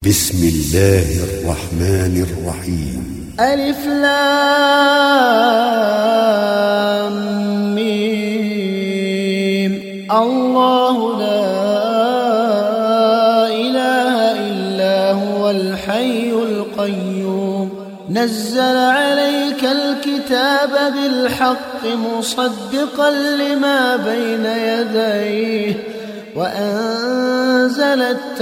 بسم الله الرحمن الرحيم. ألف لام ميم. الله لا إله إلا هو الحي القيوم نزل عليك الكتاب بالحق مصدقا لما بين يديه وأنزل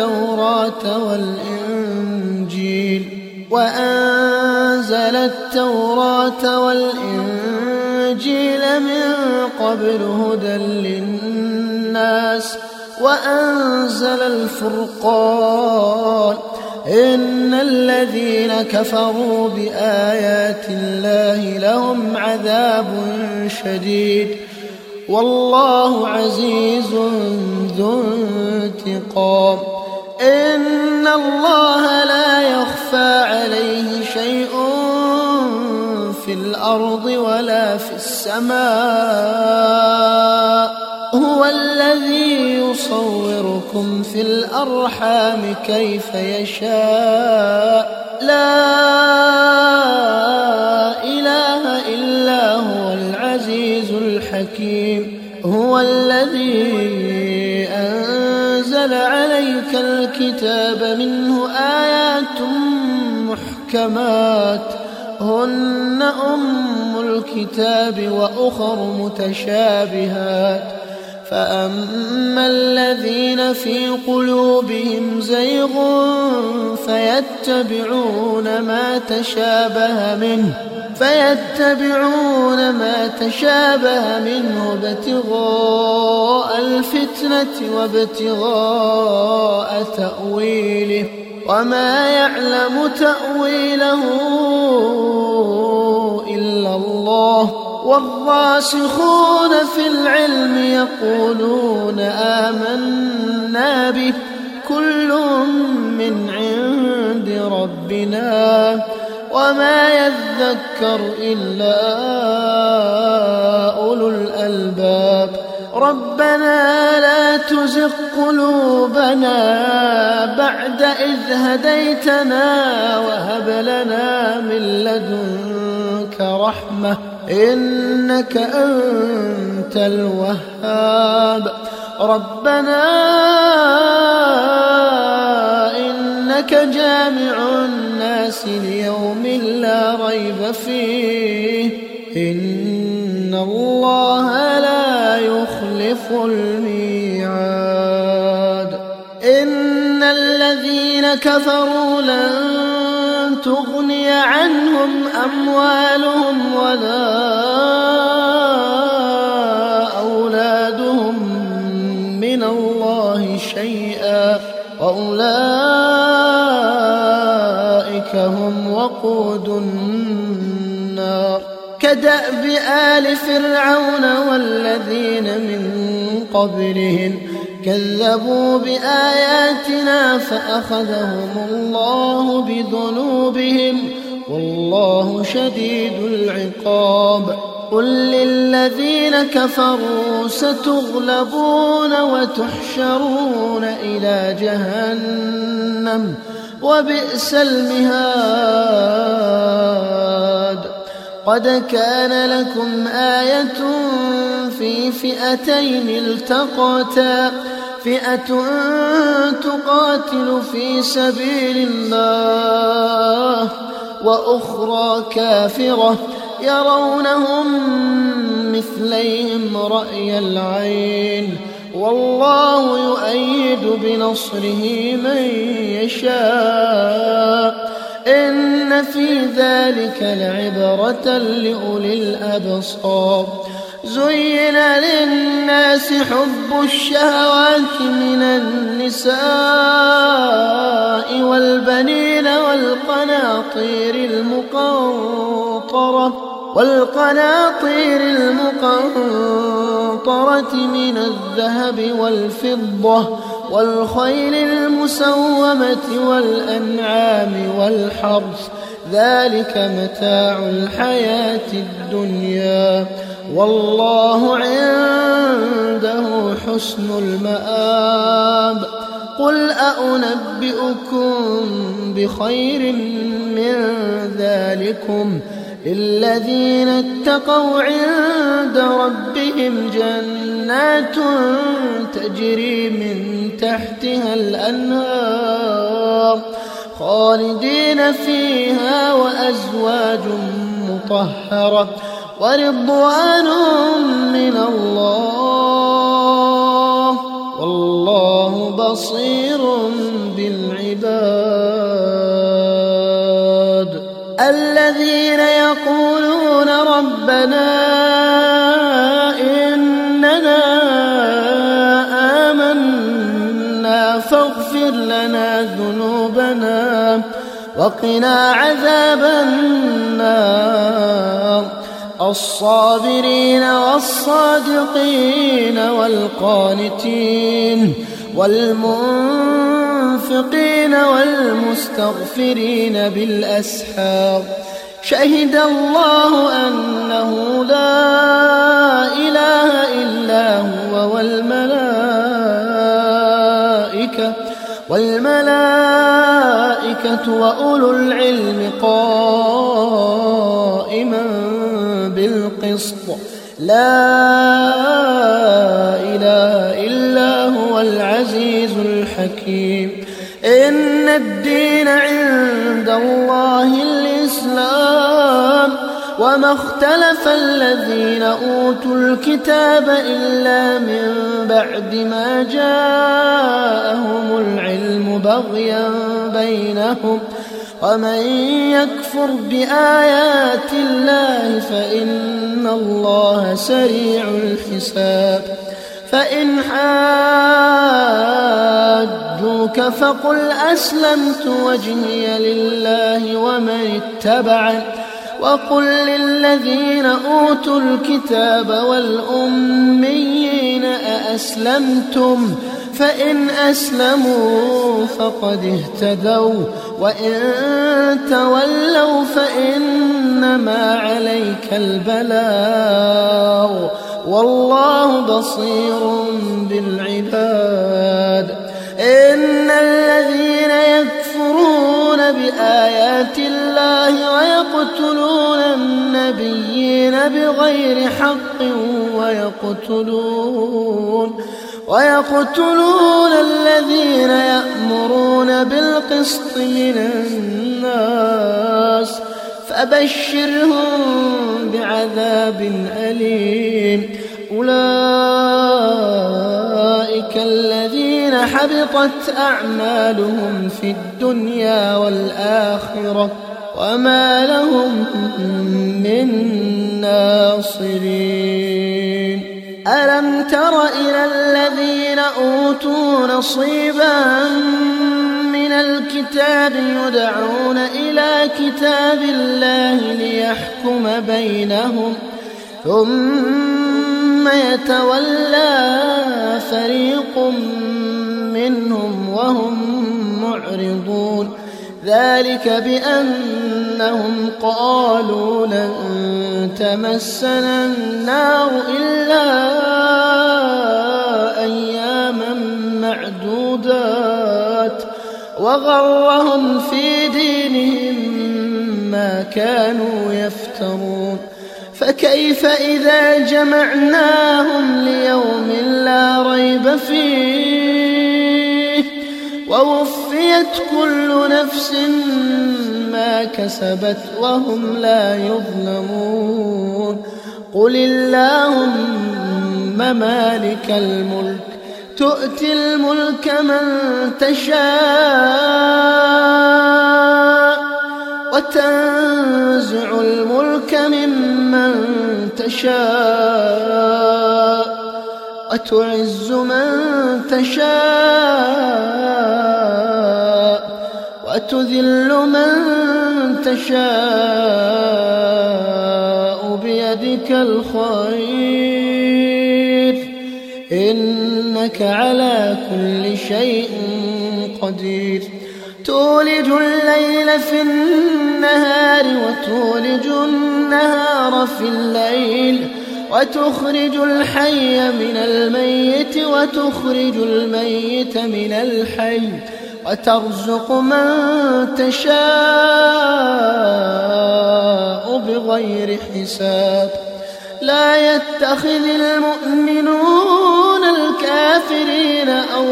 التوراة والإنجيل من قبل هدى للناس وأنزل الفرقان إن الذين كفروا بآيات الله لهم عذاب شديد والله عزيز ذو انتقام. إن الله لا يخفى عليه شيء في الأرض ولا في السماء هو الذي يصوركم في الأرحام كيف يشاء لا إله إلا هو العزيز الحكيم. هو الذي أنزل عليك الكتاب منه آيات محكمات هن أم الكتاب وأخر متشابهات فأما الذين في قلوبهم زيغ فيتبعون ما تشابه منه ابتغاء الفتنة وابتغاء تأويله وما يعلم تأويله إلا الله والراسخون في العلم يقولون آمنا به كل من عند ربنا وما يذكر إلا أولو الألباب. ربنا لا تزغ قلوبنا بعد إذ هديتنا وهب لنا من لدنك رحمة إنك أنت الوهاب. ربنا إنك جامع الناس ليوم لا ريب فيه إن الله لا يخلف الميعاد. إن الذين كفروا لن تغني عنهم أموالهم ولا أولادهم من الله شيئا وأولئك هم وقود النار. كدأب آل فرعون والذين من قبلهم كذبوا بآياتنا فأخذهم الله بذنوبهم والله شديد العقاب. قل للذين كفروا ستغلبون وتحشرون إلى جهنم وبئس المهاد. قد كان لكم آية في فئتين التقتا فئة تقاتل في سبيل الله وأخرى كافرة يرونهم مثليهم رأي العين والله يؤيد بنصره من يشاء إن في ذلك لعبرة لأولي الأبصار. زين للناس حب الشهوات من النساء والبنين والقناطير المقنطرة من الذهب والفضة والخيل المسومة والأنعام والحرث ذلك متاع الحياة الدنيا والله عنده حسن المآب قل أنبئكم بخير من ذلكم للذين اتقوا عند ربهم جنات تجري من تحتها الأنهار خالدين فيها وأزواج مطهرة ورضوان من الله والله بصير بالعباد. الذين يقولون ربنا إننا آمنا فاغفر لنا ذنوبنا وقنا عذاب النار الصابرين والصادقين والقانتين والمنفقين والمستغفرين بالأسحار شهد الله أنه لا إله إلا هو والملائكة وأولو العلم قائما بالقسط لا إله إلا هو العزيز الحكيم. إن الدين عند الله الإسلام وما اختلف الذين أوتوا الكتاب إلا من بعد ما جاءهم العلم بغيا بينهم ومن يكفر بآيات الله فإن الله سريع الحساب. فإن حاجوك فقل أسلمت وجهي لله ومن اتبعني وقل للذين أوتوا الكتاب والأميين أأسلمتم فإن أسلموا فقد اهتدوا وإن تولوا فإنما عليك البلاغ والله بصير بالعباد. إن الذين يكفرون بآيات الله ويقتلون النبيين بغير حق ويقتلون الذين يأمرون بالقسط من الناس فبشرهم بعذاب أليم. أولئك الذين حبطت أعمالهم في الدنيا والآخرة وما لهم من ناصرين. ألم تر إلى الذين أوتوا نصيبا من الكتاب يدعون إلى كتاب الله ليحكم بينهم ثم يتولى فريق منهم وهم معرضون ذلك بأنهم قالوا لن تمسنا النار إلا أياما معدودات وغرهم في دينهم ما كانوا يفترون. فكيف إذا جمعناهم ليوم لا ريب فيه ووفيت كل نفس ما كسبت وهم لا يظلمون. قل اللهم مالك الملك تؤتي الملك من تشاء وتنزع الملك ممن تشاء وتعز من تشاء وتذل من تشاء بيدك الخير إنك على كل شيء قدير. تولج الليل في النهار وتولج النهار في الليل وتخرج الحي من الميت وتخرج الميت من الحي وترزق من تشاء بغير حساب. لا يتخذ المؤمنون الكافرين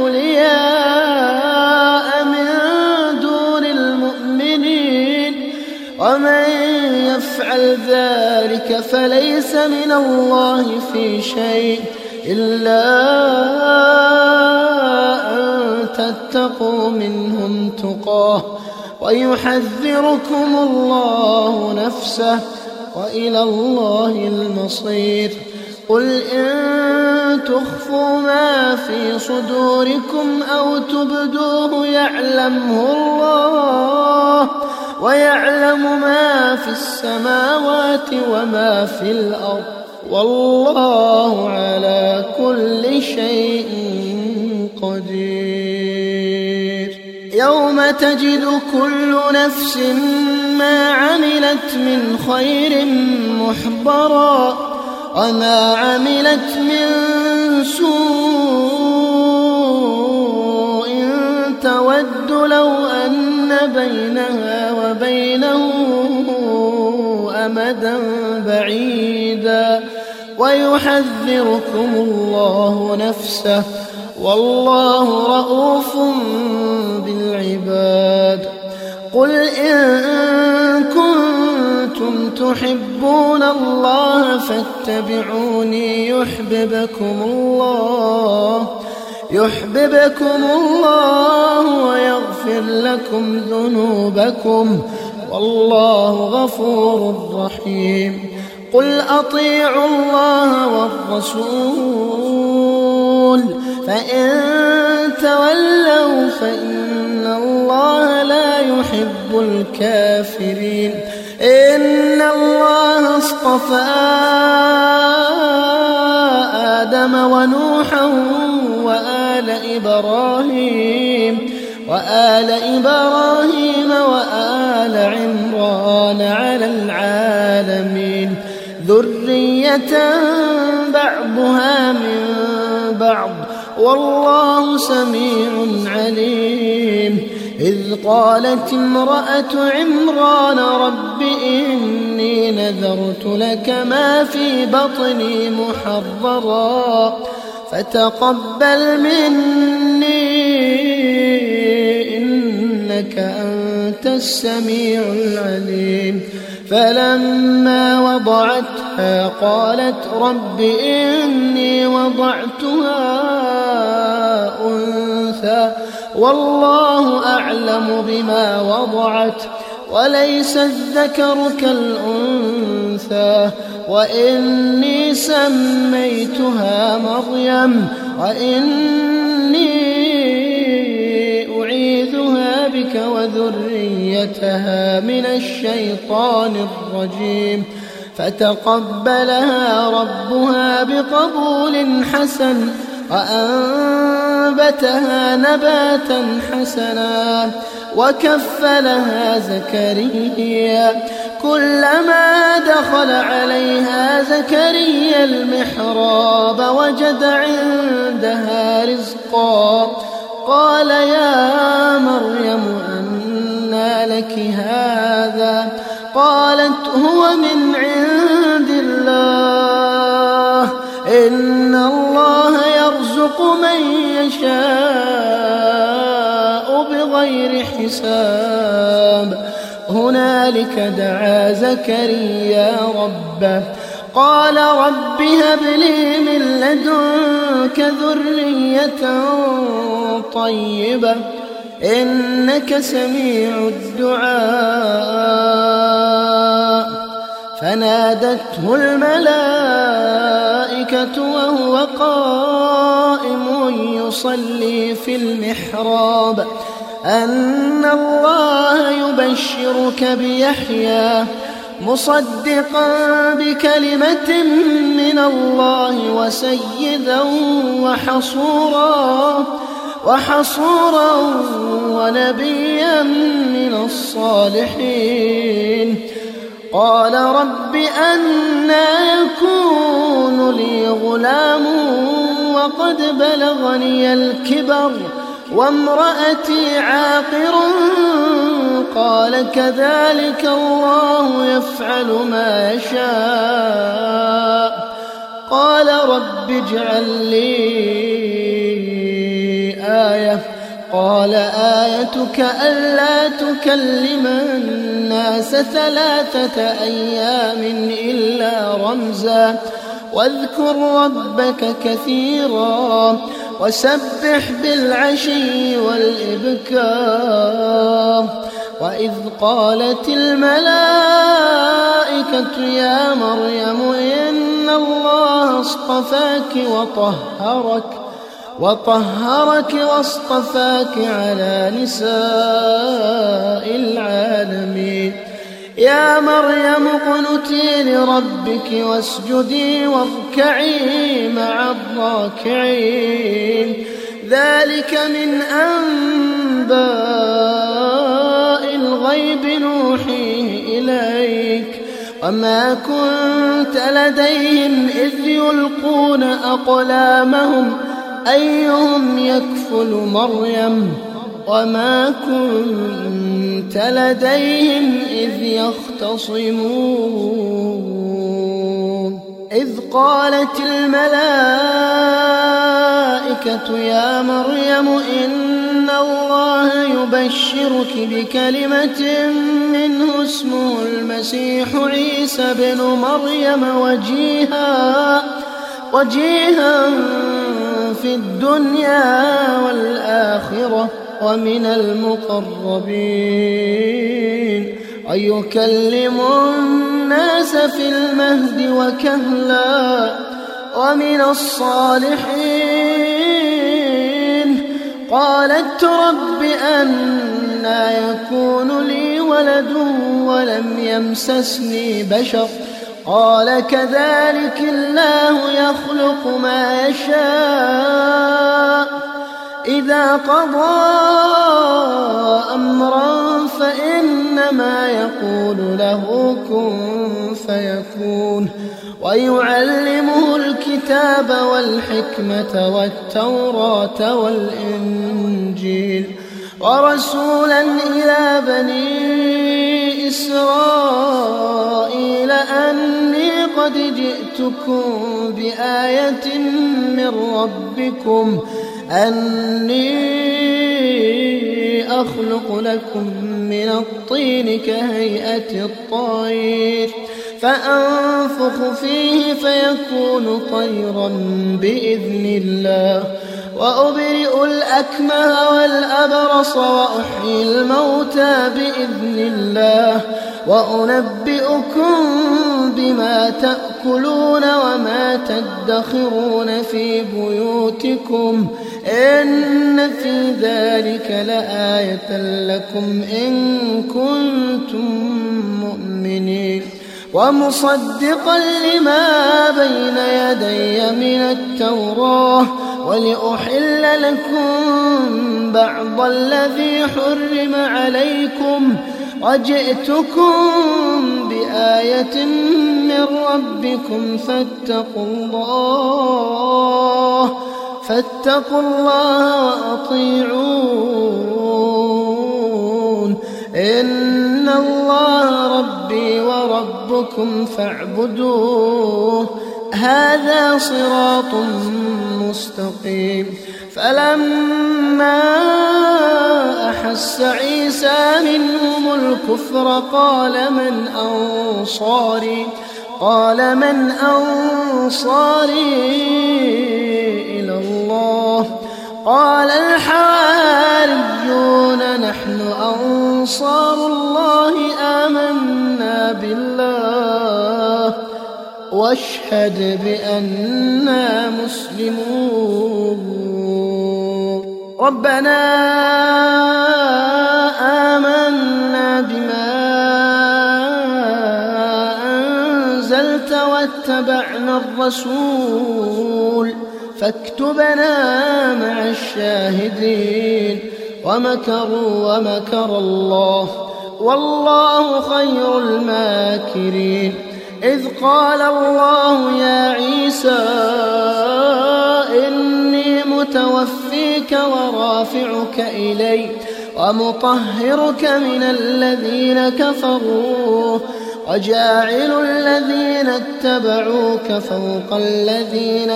أولياء من دون المؤمنين ومن يفعل ذلك فليس من الله في شيء إلا أن تتقوا منهم تقاه ويحذركم الله نفسه وإلى الله المصير. قل إن تخفوا ما في صدوركم أو تبدوه يعلمه الله ويعلم ما في السماوات وما في الأرض والله على كل شيء قدير. يوم تجد كل نفس ما عملت من خير محضرا وما عملت من سوء تود لو أن بينها وبينه أمدا بعيدا ويحذركم الله نفسه والله رؤوف بالعباد. قل إن كنتم تحبون الله فاتبعوني يحببكم الله ويغفر لكم ذنوبكم والله غفور رحيم. قل أطيعوا الله والرسول فإن تولوا فإن الله لا يحب الكافرين. إن الله اصطفى آدم ونوحا وآل إبراهيم وآل عمران على العالمين ذرية بعضها من بعض والله سميع عليم. إذ قالت امرأة عمران رب إني نذرت لك ما في بطني محررا فتقبل مني إنك أنت السميع العليم. فلما وضعتها قالت رب إني وضعتها أنثى والله أعلم بما وضعت وليس الذكر كالأنثى وإني سميتها مريم وإني أعيذها بك وذريتها من الشيطان الرجيم. فتقبلها ربها بقبول حسن وأنبتها نباتا حسنا وكفلها زكريا. كلما دخل عليها زكريا المحراب وجد عندها رزقا قال يا مريم أنى لك هذا قالت هو من عند الله إن الله يرزق من يشاء بغير حساب. هنالك دعا زكريا ربه قال رب هب لي من لدنك ذرية طيبة إنك سميع الدعاء. فنادته الملائكة وهو قائم يصلي في المحراب أن الله يبشرك بيحيى مصدقا بكلمة من الله وسيدا وحصورا ونبيا من الصالحين. قال رب أنى يكون لي غلام وقد بلغني الكبر وامرأتي عاقر قال كذلك الله يفعل ما يشاء قال رب اجعل لي آية قال آيتك ألا تكلم الناس 3 أيام إلا رمزا واذكر ربك كثيرا وسبح بالعشي والإبكار وإذ قالت الملائكة يا مريم إن الله اصطفاك وطهرك واصطفاك على نساء العالمين يا مريم اقنتي لربك واسجدي واركعي مع الراكعين ذلك من أنباء الغيب نوحيه إليك وما كنت لديهم إذ يلقون أقلامهم أيهم يكفل مريم وما كنت لديهم إذ يختصمون إذ قالت الملائكة يا مريم إن الله يبشرك بكلمة منه اسمه المسيح عيسى بن مريم وجيها في الدنيا والآخرة ومن المقربين ويكلم الناس في المهد وكهلا ومن الصالحين قالت رب أنى يكون لي ولد ولم يمسسني بشر قال كذلك الله يخلق ما يشاء إذا قضى أمرا فإنما يقول له كن فيكون ويعلمه الكتاب والحكمة والتوراة والإنجيل ورسولا إلى بني إسرائيل أني قد جئتكم بآية من ربكم أني أخلق لكم من الطين كهيئة الطير فأنفخ فيه فيكون طيرا بإذن الله وأبرئ الأكمه والأبرص وأحيي الموتى بإذن الله وأنبئكم بما تأكلون وما تدخرون في بيوتكم إن في ذلك لآية لكم إن كنتم مؤمنين ومصدقا لما بين يدي من التوراة ولأحل لكم بعض الذي حرم عليكم وجئتكم بآية من ربكم فاتقوا الله وأطيعون إن الله ربي وربكم فاعبدوه هذا صراط مستقيم فلما أحس عيسى منهم الكفر قال من أنصاري إلى الله قال الحواريون نحن أنصار الله آمنا بالله واشهد بأننا مسلمون ربنا آمنا بما أنزلت واتبعنا الرسول فاكتبنا مع الشاهدين ومكروا ومكر الله والله خير الماكرين. إذ قال الله يا عيسى إني متوفيك ورافعك إلي ومطهرك من الذين كفروا وجاعل الذين اتبعوك فوق الذين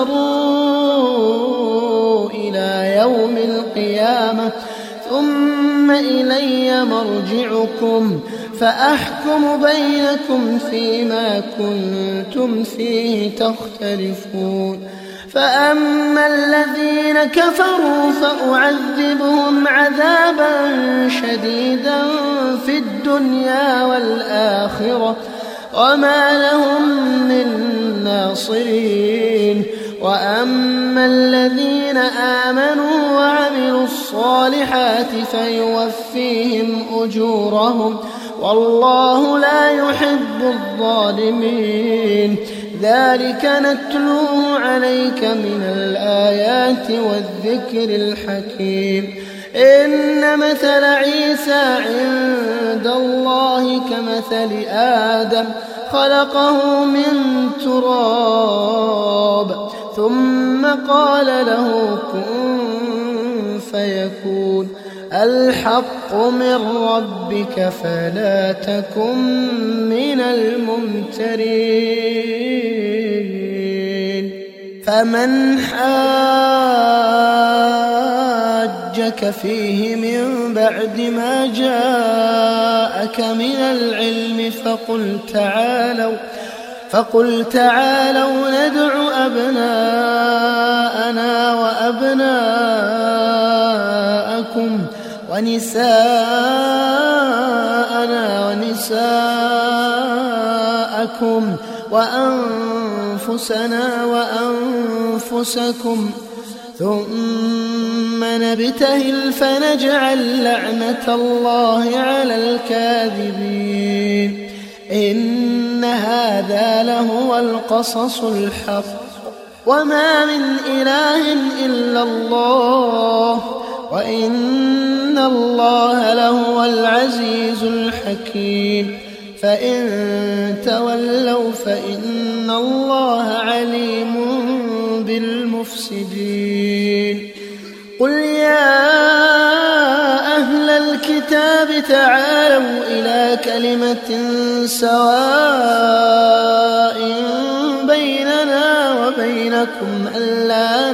كفروا إلى يوم القيامة ثم إلي مرجعكم فأحكم بينكم فيما كنتم فيه تختلفون. فأما الذين كفروا فأعذبهم عذابا شديدا في الدنيا والآخرة وما لهم من ناصرين. وأما الذين آمنوا وعملوا الصالحات فيوفيهم أجورهم والله لا يحب الظالمين. ذلك نتلوه عليك من الآيات والذكر الحكيم. إن مثل عيسى عند الله كمثل آدم خلقه من تراب ثم قال له كن فيكون. الحق من ربك فلا تكن من الممترين. فمن حاجك فيه من بعد ما جاءك من العلم فقل تعالوا ندع أبناءنا وأبناءكم ونساءنا ونساءكم وأنفسنا وأنفسكم ثم نبتهل فنجعل لعنة الله على الكاذبين. إن هذا لهو القصص الحق وما من إله إلا الله وإن الله لهو العزيز الحكيم. فإن تولوا فإن الله عليم بالمفسدين. قل يا أهل الكتاب تعالوا إلى كلمة سواء بيننا وبينكم ألا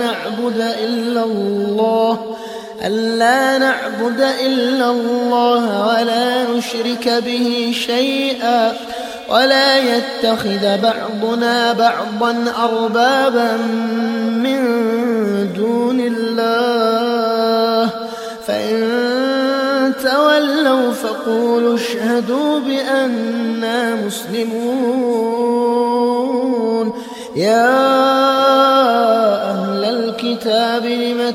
نعبد إلا الله ولا نشرك به شيئا ولا يتخذ بعضنا بعضا أربابا من دون الله. فإن تولوا فقولوا اشهدوا بأننا مسلمون. يا أهل الكتاب لم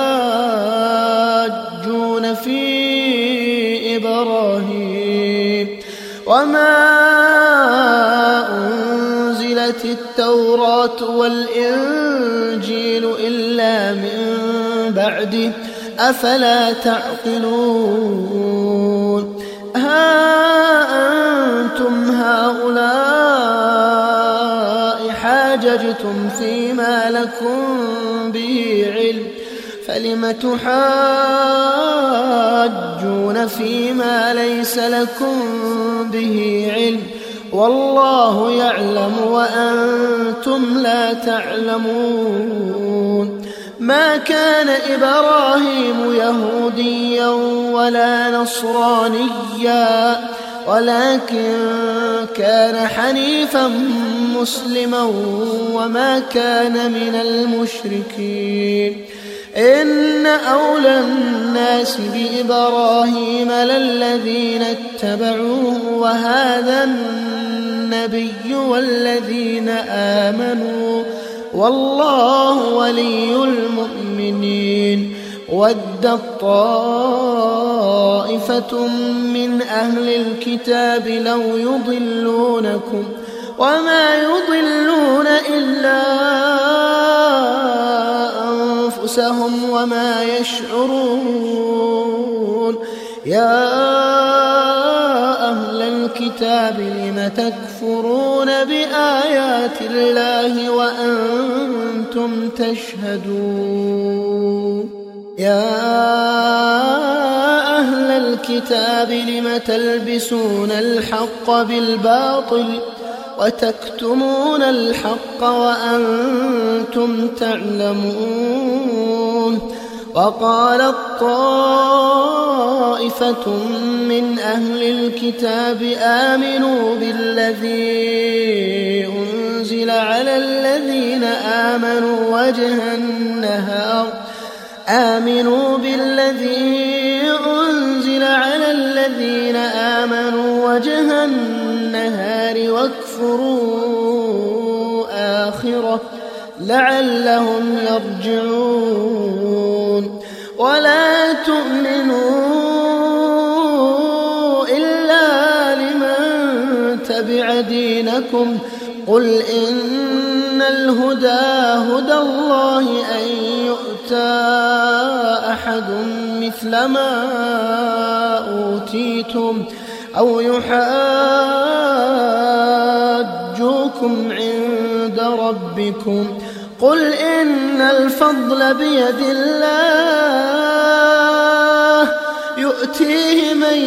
تحاجون في إبراهيم وما أنزلت التوراة والإنجيل إلا من بعده أفلا تعقلون. ها أنتم هؤلاء حاججتم فيما لكم به علم فلم تحاجون فيما ليس لكم به علم والله يعلم وأنتم لا تعلمون. ما كان إبراهيم يهوديا ولا نصرانيا ولكن كان حنيفا مسلما وما كان من المشركين. إن أولى الناس بإبراهيم للذين اتبعوه وهذا النبي والذين آمنوا والله ولي المؤمنين. ودت طائفة من أهل الكتاب لو يضلونكم وما يضلون إلا أنفسهم وما يشعرون. يا أهل الكتاب لم تكفرون بآيات الله وأنتم تشهدون يا أهل الكتاب لم تلبسون الحق بالباطل وتكتمون الحق وأنتم تعلمون وقالت طائفة من أهل الكتاب آمنوا بالذي أنزل على الذين آمنوا وجه النهار واكفروا آخره لعلهم يرجعون ولا تؤمنوا إلا لمن تبع دينكم قل إن الهدى هدى الله أن يؤتى أحد مثل ما أوتيتم أو يحاجوكم عند ربكم قل إن الفضل بيد الله يؤتيه من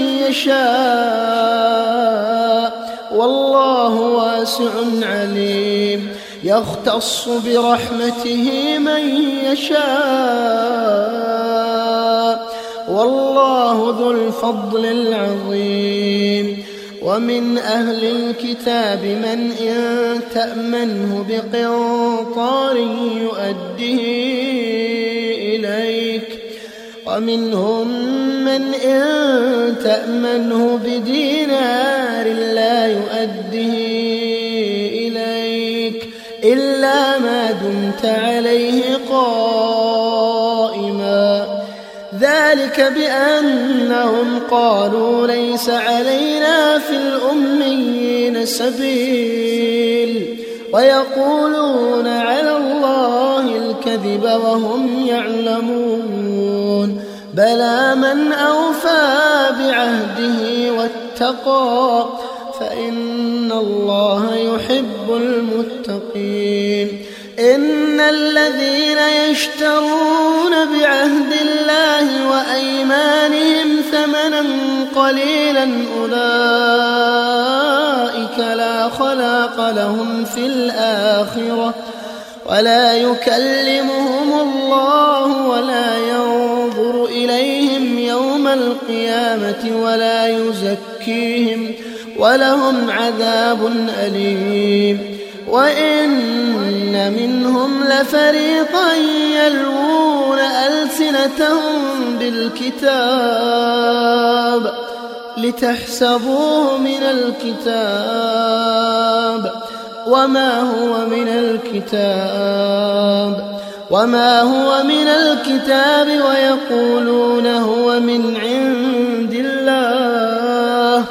يشاء والله واسع عليم يختص برحمته من يشاء والله ذو الفضل العظيم ومن أهل الكتاب من إن تأمنه بقنطار يؤديه إليك ومنهم من إن تأمنه بدينار لا يؤديه إليك إلا ما دمت عليه قائما ذلك بأنهم قالوا ليس علينا في الأميين سبيل ويقولون على الله الكذب وهم يعلمون بلى من أوفى بعهده واتقى فإن الله يحب المتقين إن الذين يشترون بعهد الله وأيمانهم ثمنا قليلا أولئك لا خلاق لهم في الآخرة ولا يكلمهم الله ولا ينظر إليهم يوم القيامة ولا يزكيهم ولهم عذاب أليم وإن منهم لفريقا يلوون ألسنتهم بالكتاب لتحسبوه من الكتاب وما هو من الكتاب ويقولون هو من عند الله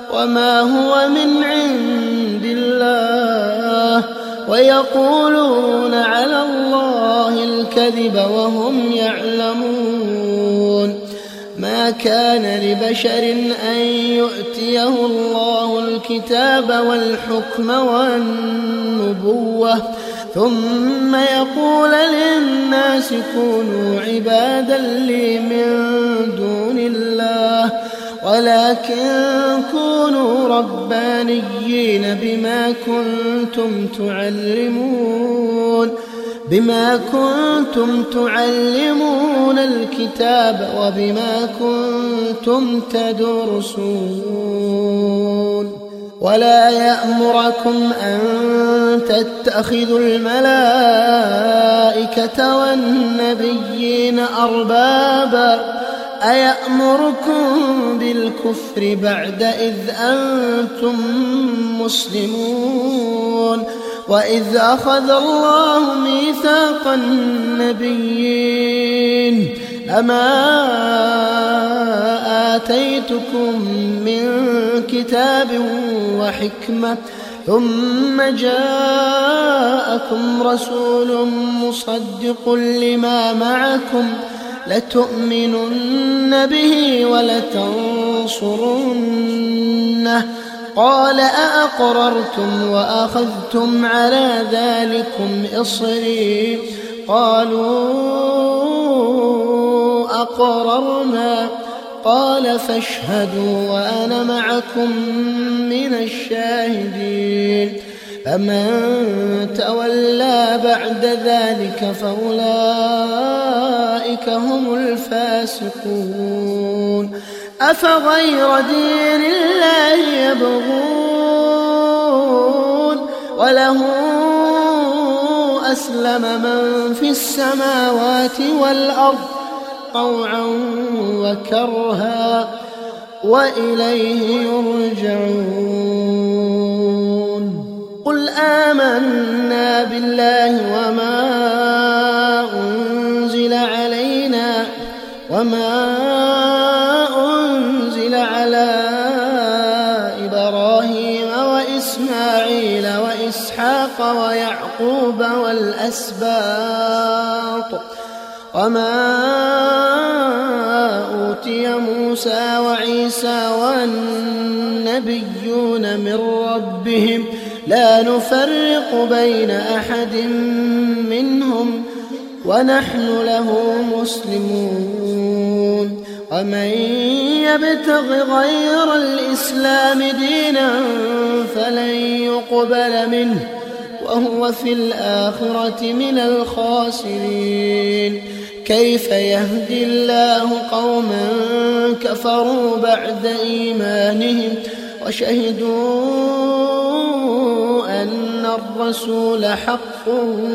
ويقولون على الله الكذب وهم يعلمون ما كان لبشر أن يؤتيه الله الكتاب والحكم والنبوة ثم يقول للناس كونوا عبادا لي من دون الله ولكن كونوا ربانيين بما كنتم تعلمون الكتاب وبما كنتم تدرسون ولا يأمركم أن تتخذوا الملائكة والنبيين أربابا أيأمركم بالكفر بعد إذ أنتم مسلمون وإذ أخذ الله ميثاق النبيين أما آتيتكم من كتاب وحكمة ثم جاءكم رسول مصدق لما معكم لتؤمنن به ولتنصرنه قال أأقررتم وأخذتم على ذلكم إصري قالوا أقررنا قال فاشهدوا وأنا معكم من الشاهدين فمن تولى بعد ذلك فأولئك هم الفاسقون أفغير دين الله يبغون وله أسلم من في السماوات والأرض طوعا وكرها وإليه يرجعون قل آمنا بالله وما أنزل علينا وما أنزل على إبراهيم وإسماعيل وإسحاق ويعقوب والأسباط وما أوتي موسى وعيسى والنبيون من ربهم لا نفرق بين أحد منهم ونحن له مسلمون ومن يبتغ غير الإسلام دينا فلن يقبل منه وهو في الآخرة من الخاسرين كيف يهدي الله قوما كفروا بعد إيمانهم وشهدوا أن الرسول حق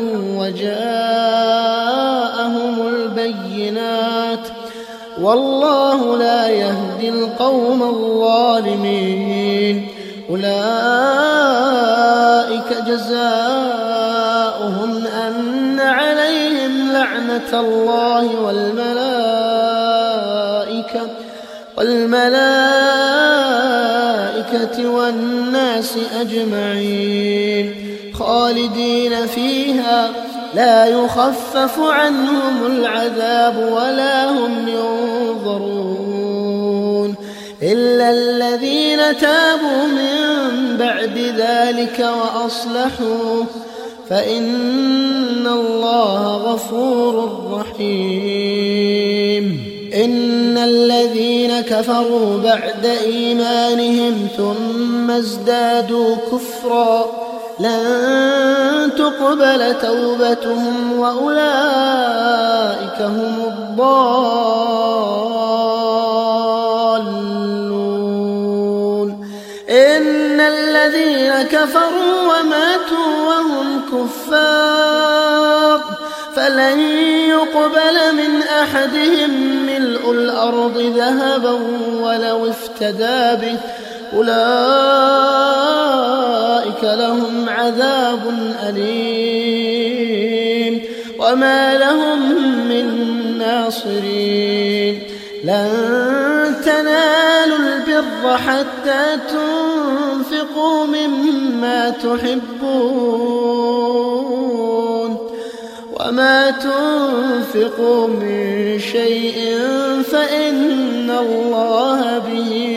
وجاءهم البينات والله لا يهدي القوم الظالمين أولئك جزاؤهم أن عليهم لعنة الله والملائكة والناس أجمعين خالدين فيها لا يخفف عنهم العذاب ولا هم ينظرون إلا الذين تابوا من بعد ذلك وأصلحوا فإن الله غفور رحيم إن الذين كفروا بعد إيمانهم ثم ازدادوا كفرا لن تقبل توبتهم وأولئك هم الضالون إن الذين كفروا وماتوا وهم كفار فلن يقبل من أحدهم ملء الأرض ذهبا ولو افتدى به أولئك لهم عذاب أليم وما لهم من ناصرين لن تنالوا البر حتى تنفقوا مما تحبون وما تنفقوا من شيء فإن الله به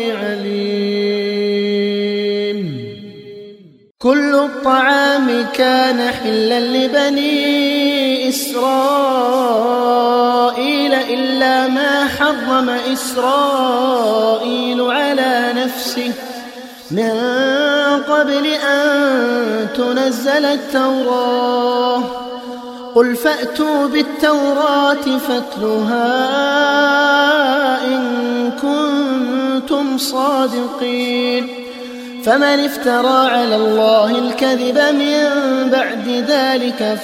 عليم كل الطعام كان حلا لبني إسرائيل إلا ما حرم إسرائيل على نفسه من قبل أن تنزل التوراة قل فأتوا بالتوراة فاتلوها إن كنتم صادقين فمن افترى على الله الكذب من بعد ذلك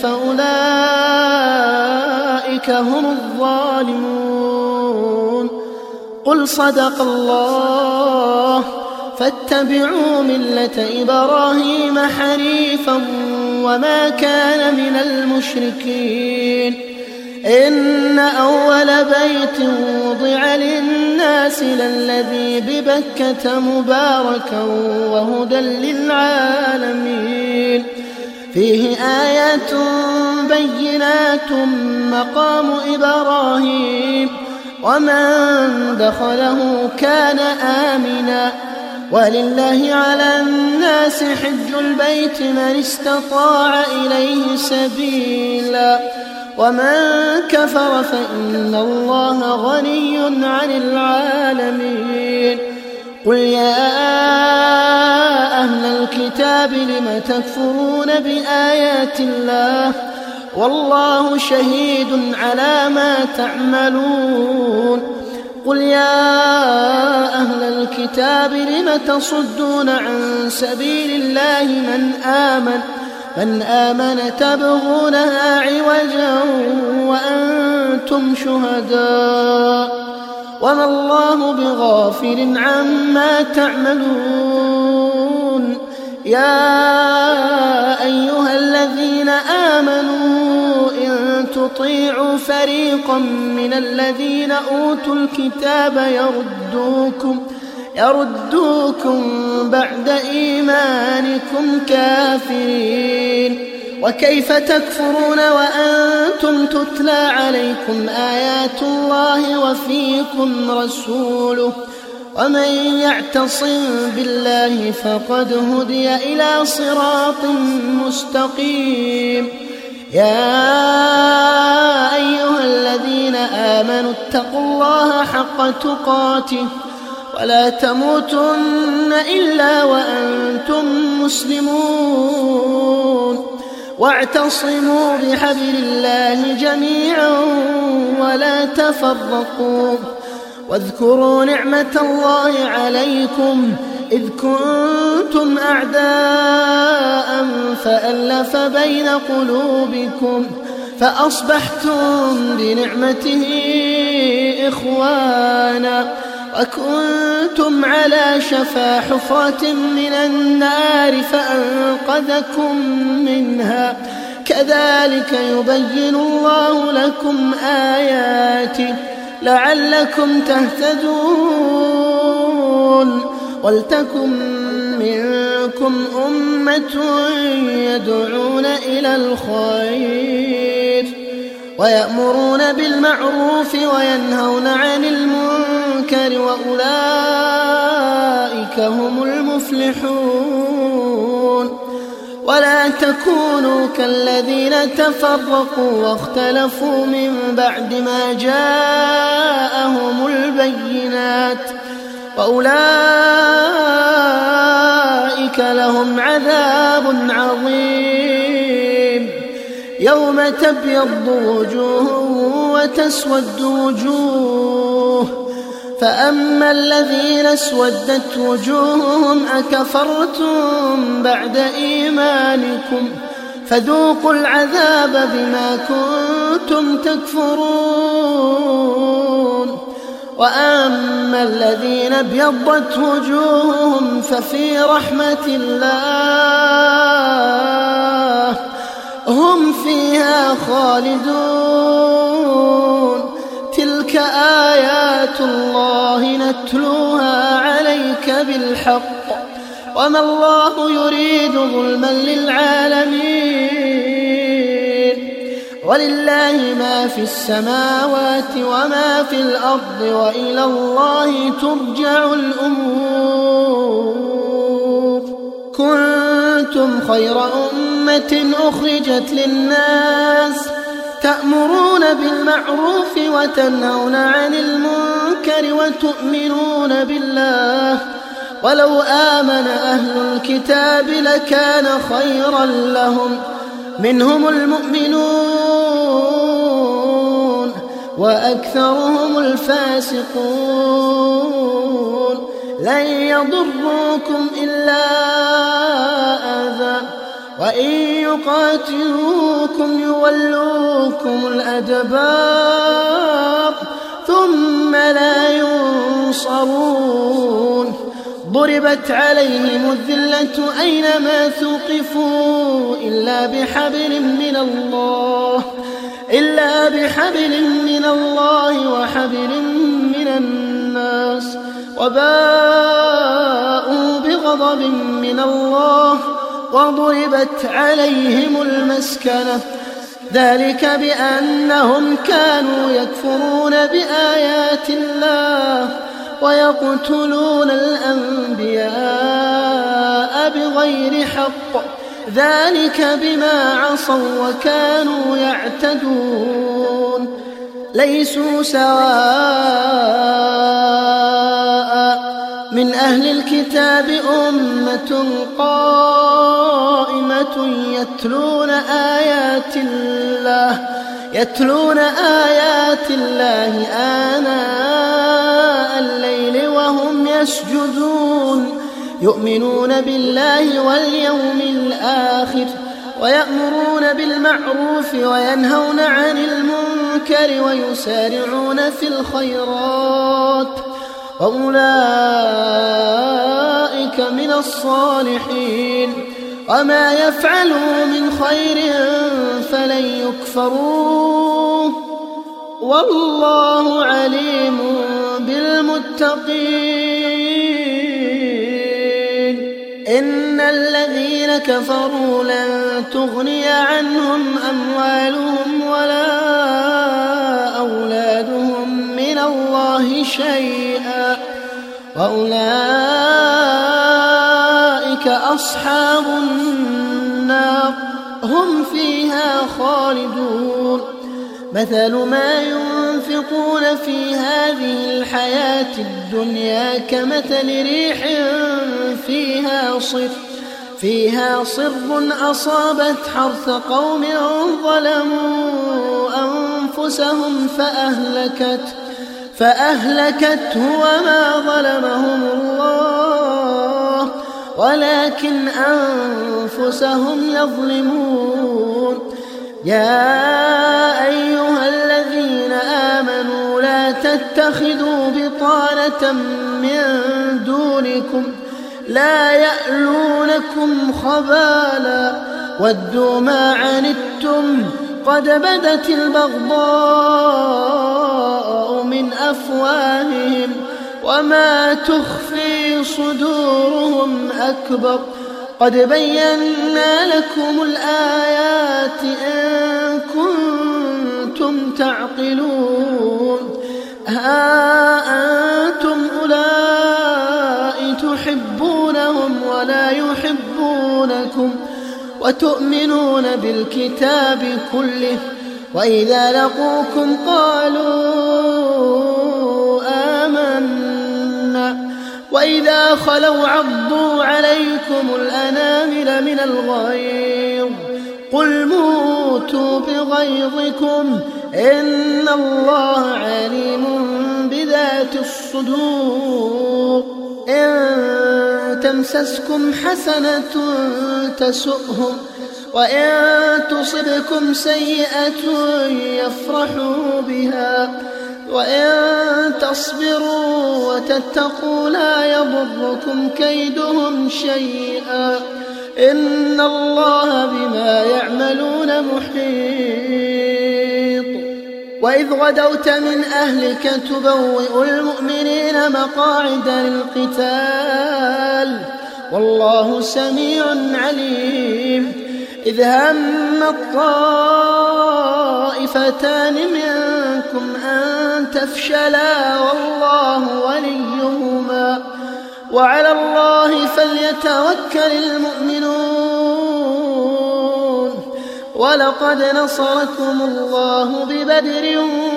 فأولئك هم الظالمون قل صدق الله فاتبعوا ملة إبراهيم حنيفا وما كان من المشركين إن أول بيت وضع للناس للذي ببكة مباركا وهدى للعالمين فيه آيات بينات مقام إبراهيم ومن دخله كان آمنا ولله على الناس حج البيت من استطاع إليه سبيلا ومن كفر فإن الله غني عن العالمين قل يا أهل الكتاب لم تكفرون بآيات الله والله شهيد على ما تعملون قل يا أهل الكتاب لم تصدون عن سبيل الله من آمن تبغونها عوجا وأنتم شهداء وما الله بغافل عما تعملون يا أيها الذين آمنوا إن تطيعوا فريقا من الذين أوتوا الكتاب يردوكم بعد إيمانكم كافرين وكيف تكفرون وأنتم تتلى عليكم آيات الله وفيكم رسوله ومن يعتصم بالله فقد هدي إلى صراط مستقيم يا أيها الذين آمنوا اتقوا الله حق تقاته ولا تموتن إلا وأنتم مسلمون واعتصموا بحبل الله جميعا ولا تفرقوا واذكروا نعمة الله عليكم إذ كنتم أعداء فألف بين قلوبكم فأصبحتم بنعمته إخوانا وكنتم على شفا حفرة من النار فأنقذكم منها كذلك يبين الله لكم آياته لعلكم تهتدون ولتكن منكم أمة يدعون إلى الخير ويأمرون بالمعروف وينهون عن المنكر وأولئك هم المفلحون ولا تكونوا كالذين تفرقوا واختلفوا من بعد ما جاءهم البينات وأولئك لهم عذاب عظيم يوم تبيض وجوه وتسود وجوه فأما الذين اسودت وجوههم أكفرتم بعد إيمانكم فذوقوا العذاب بما كنتم تكفرون وأما الذين ابيضت وجوههم ففي رحمة الله هم فيها خالدون تلك آيات الله نتلوها عليك بالحق وما الله يريد ظلما للعالمين ولله ما في السماوات وما في الأرض وإلى الله ترجع الأمور كنتم خير أمة أخرجت للناس تأمرون بالمعروف وتنهون عن المنكر وتؤمنون بالله ولو آمن أهل الكتاب لكان خيرا لهم منهم المؤمنون وأكثرهم الفاسقون لن يضروكم إلا أذى وإن يقاتلوكم يولوكم الأدبار ثم لا ينصرون ضربت عليهم الذلة أينما ثقفوا إلا بحبل من الله وحبل من الناس وباءوا بغضب من الله وضربت عليهم المسكنة ذلك بأنهم كانوا يكفرون بآيات الله ويقتلون الأنبياء بغير حق ذلك بما عصوا وكانوا يعتدون ليسوا سواء من أهل الكتاب أمة قائمة يتلون آيات الله آناء الليل وهم يسجدون يؤمنون بالله واليوم الآخر ويأمرون بالمعروف وينهون عن المنكر ويسارعون في الخيرات وأولئك من الصالحين وما يفعلوا من خير فلن يكفروه والله عليم بالمتقين إن الذين كفروا لن تغني عنهم أموالهم ولا أولادهم من الله شيئا وأولئك أصحاب النار هم فيها خالدون مثل ما ينفقون في هذه الحياة الدنيا كمثل ريح فيها صر أصابت حرث قوم ظلموا أنفسهم فأهلكته وما ظلمهم الله ولكن أنفسهم يظلمون يا أيها الذين آمنوا لا تتخذوا بطانة من دونكم لا يألونكم خبالا ودوا ما عنتم قد بدت البغضاء من أفواههم وما تخفي صدورهم أكبر قد بينا لكم الآيات إن كنتم تعقلون ها أنتم أولئك تحبونهم ولا يحبونكم وتؤمنون بالكتاب كله وإذا لقوكم قالوا آمنا وإذا خلوا عضوا عليكم الأنامل من الغيظ قل موتوا بغيظكم إن الله عليم بذات الصدور إن تمسسكم حسنة تسؤهم وإن تصبكم سيئة يفرحوا بها وإن تصبروا وتتقوا لا يضركم كيدهم شيئا إن الله بما يعملون محيط وإذ غدوت من أهلك تبوئ المؤمنين مقاعد للقتال والله سميع عليم إذ هم الطائفتان منكم أن تفشلا والله وليهما وعلى الله فليتوكل المؤمنون ولقد نصركم الله ببدر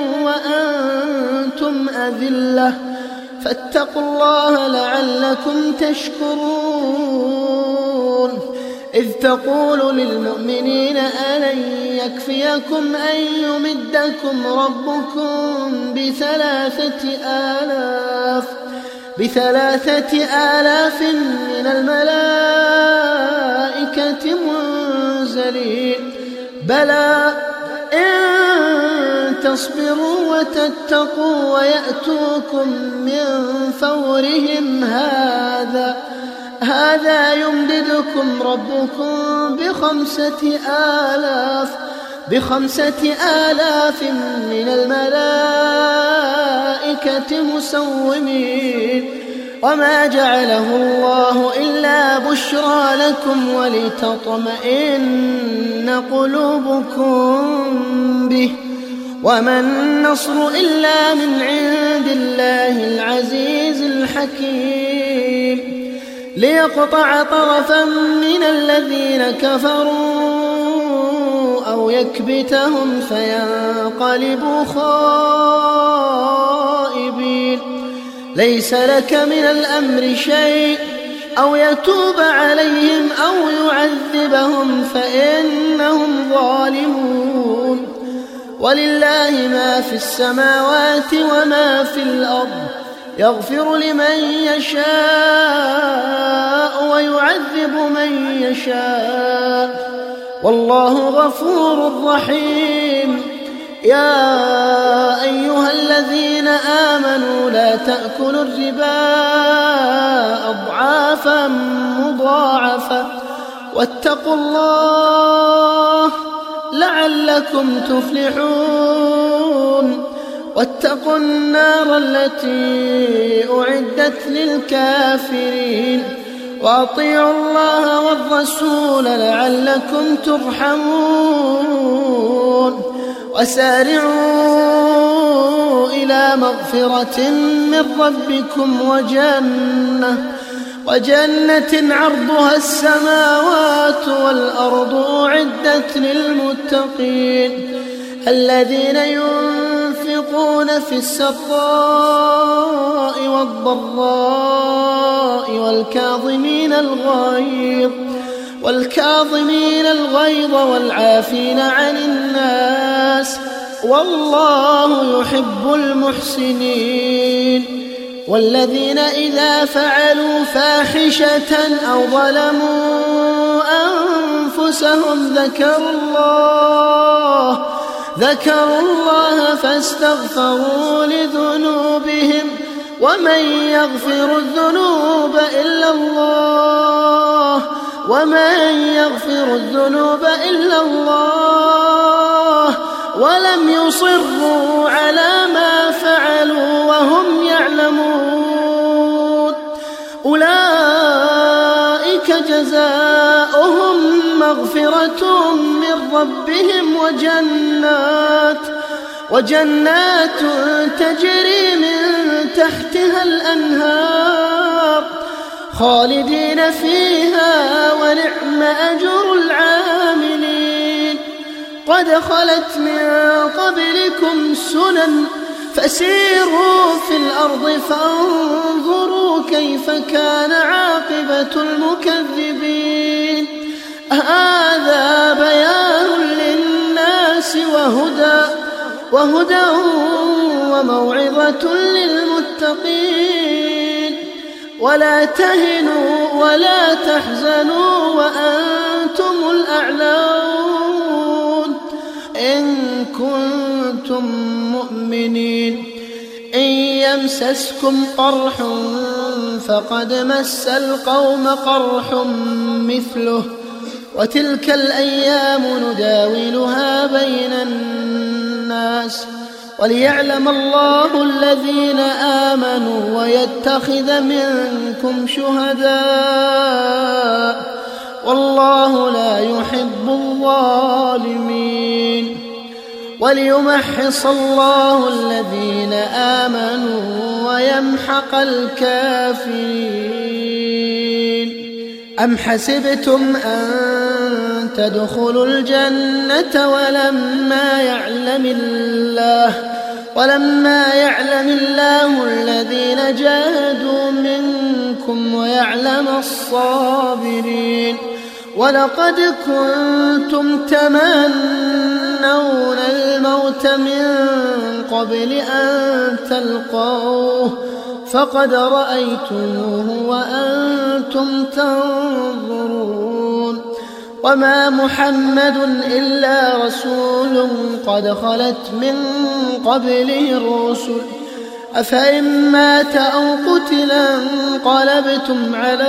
وأنتم أذلة فاتقوا الله لعلكم تشكرون إذ تقول للمؤمنين ألن يكفيكم أن يمدكم ربكم بثلاثة آلاف من الملائكة منزلين بلى إن تصبروا وتتقوا ويأتوكم من فورهم هذا يمددكم ربكم بخمسة آلاف من الملائكة مسومين وما جعله الله إلا بشرى لكم ولتطمئن قلوبكم به وما النصر إلا من عند الله العزيز الحكيم ليقطع طرفا من الذين كفروا أو يكبتهم فينقلبوا خائبين. ليس لك من الأمر شيء أو يتوب عليهم أو يعذبهم فإنهم ظالمون. ولله ما في السماوات وما في الأرض، يغفر لمن يشاء ويعذب من يشاء، والله غفور رحيم. يا أيها الذين آمنوا لا تأكلوا الربا أضعافا مضاعفة واتقوا الله لعلكم تفلحون. واتقوا النار التي أعدت للكافرين، وأطيعوا الله والرسول لعلكم ترحمون. وسارعوا إلى مغفرة من ربكم وجنة عرضها السماوات والأرض أعدت للمتقين الذين ينفقون في السراء والضراء والكاظمين الغيظ والعافين عن الناس، والله يحب المحسنين. والذين إذا فعلوا فاحشة أو ظلموا أنفسهم ذكروا الله فاستغفروا لذنوبهم، ومن يغفر الذنوب إلا الله ولم يصروا على ما فعلوا وهم يعلمون، أولئك جزاؤهم مغفرة من ربهم وجنات تجري من تحتها الأنهار خالدين فيها ونعم أجر العاملين. قد خلت من قبلكم سنن فسيروا في الأرض فانظروا كيف كان عاقبة المكذبين. هذا بيان للناس وهدى وموعظة للمتقين. ولا تهنوا ولا تحزنوا وأنتم الأعلون إن كنتم مؤمنين. إن يمسسكم قرح فقد مس القوم قرح مثله، وتلك الأيام نداولها بين الناس، وليعلم الله الذين آمنوا ويتخذ منكم شهداء، والله لا يحب الظالمين. وليمحص الله الذين آمنوا ويمحق الكافرين. أم حسبتم أن تدخلوا الجنة ولما يعلم الله الذين جاهدوا منكم ويعلم الصابرين. ولقد كنتم تمنون الموت من قبل أن تلقوه فقد رأيتموه وأنتم تنظرون. وما محمد إلا رسول قد خلت من قبله الرسل، أفإن مات أو قتل انقلبتم على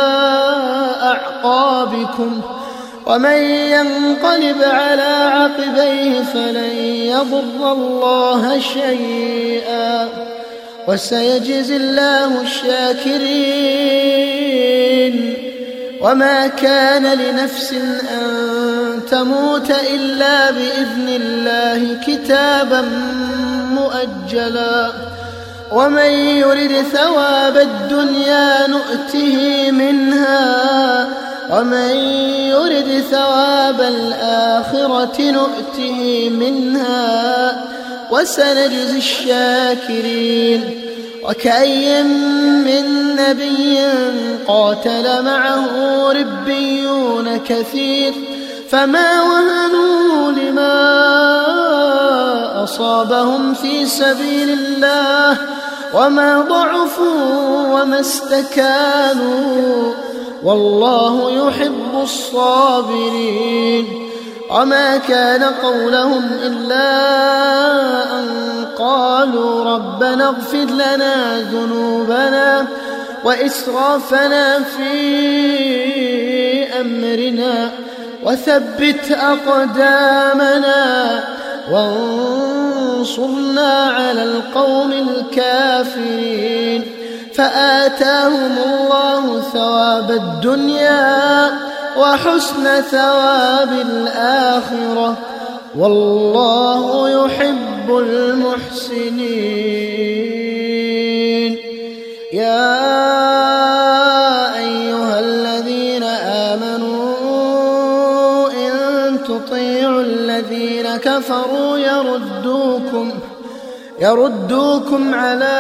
أعقابكم، ومن ينقلب على عقبيه فلن يضر الله شيئا، وسيجزي الله الشاكرين. وما كان لنفس أن تموت إلا بإذن الله كتابا مؤجلا، ومن يرد ثواب الدنيا نؤته منها ومن يرد ثواب الآخرة نؤته منها وسنجزي الشاكرين. وكأي من نبي قاتل معه ربيون كثير فما وهنوا لما أصابهم في سبيل الله وما ضعفوا وما استكانوا والله يحب الصابرين. وما كان قولهم إلا أن قالوا ربنا اغفر لنا ذنوبنا وإسرافنا في أمرنا وثبت أقدامنا وانصرنا على القوم الكافرين. فآتاهم الله ثواب الدنيا وحسن ثواب الآخرة والله يحب المحسنين. يا أيها الذين آمنوا إن تطيعوا الذين كفروا يردوكم على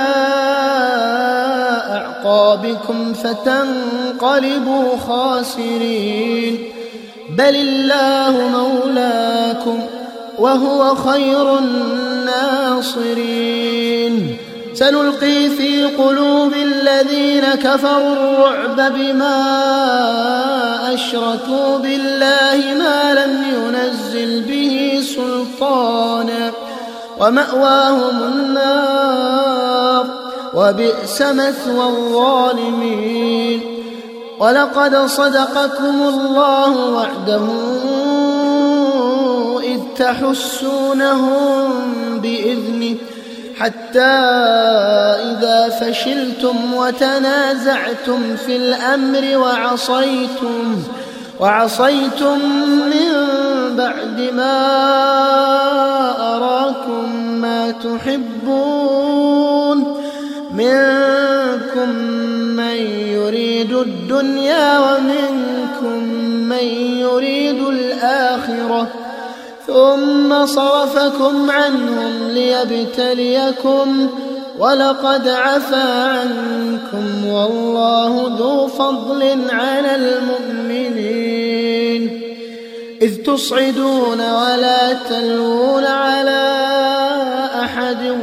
أعقابكم فتنقلبوا خاسرين. بل الله مولاكم وهو خير الناصرين. سنلقي في قلوب الذين كفروا الرعب بما أشركوا بالله ما لم ينزل به سلطانا ومأواهم النار وبئس مثوى الظالمين. ولقد صدقكم الله وعده إذ تحسونهم بإذنه حتى إذا فشلتم وتنازعتم في الأمر وعصيتم من بعد ما أراكم ما تحبون منكم من يريد الدنيا ومنكم من يريد الآخرة ثم صرفكم عنهم ليبتليكم ولقد عفا عنكم والله ذو فضل على المؤمنين. إذ تصعدون ولا تلوون على أحد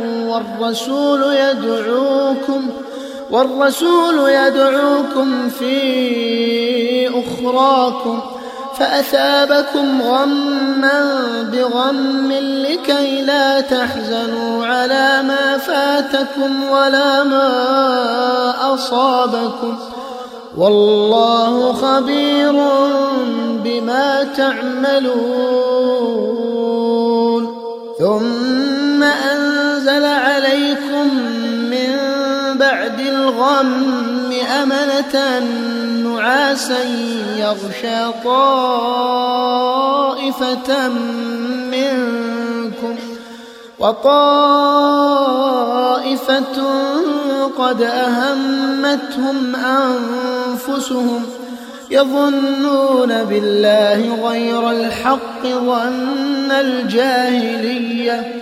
والرسول يدعوكم في أخراكم فأثابكم غما بغم لكي لا تحزنوا على ما فاتكم ولا ما أصابكم والله خبير بما تعملون. ثم أنزل عليكم من بعد الغم أمنة نعاسا يغشى طائفة منكم وطائفة قد أهمتهم أنفسهم يظنون بالله غير الحق ظن الجاهلية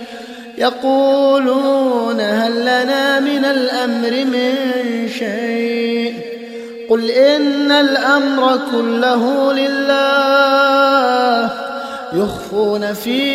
يقولون هل لنا من الأمر من شيء قل إن الأمر كله لله يخفون في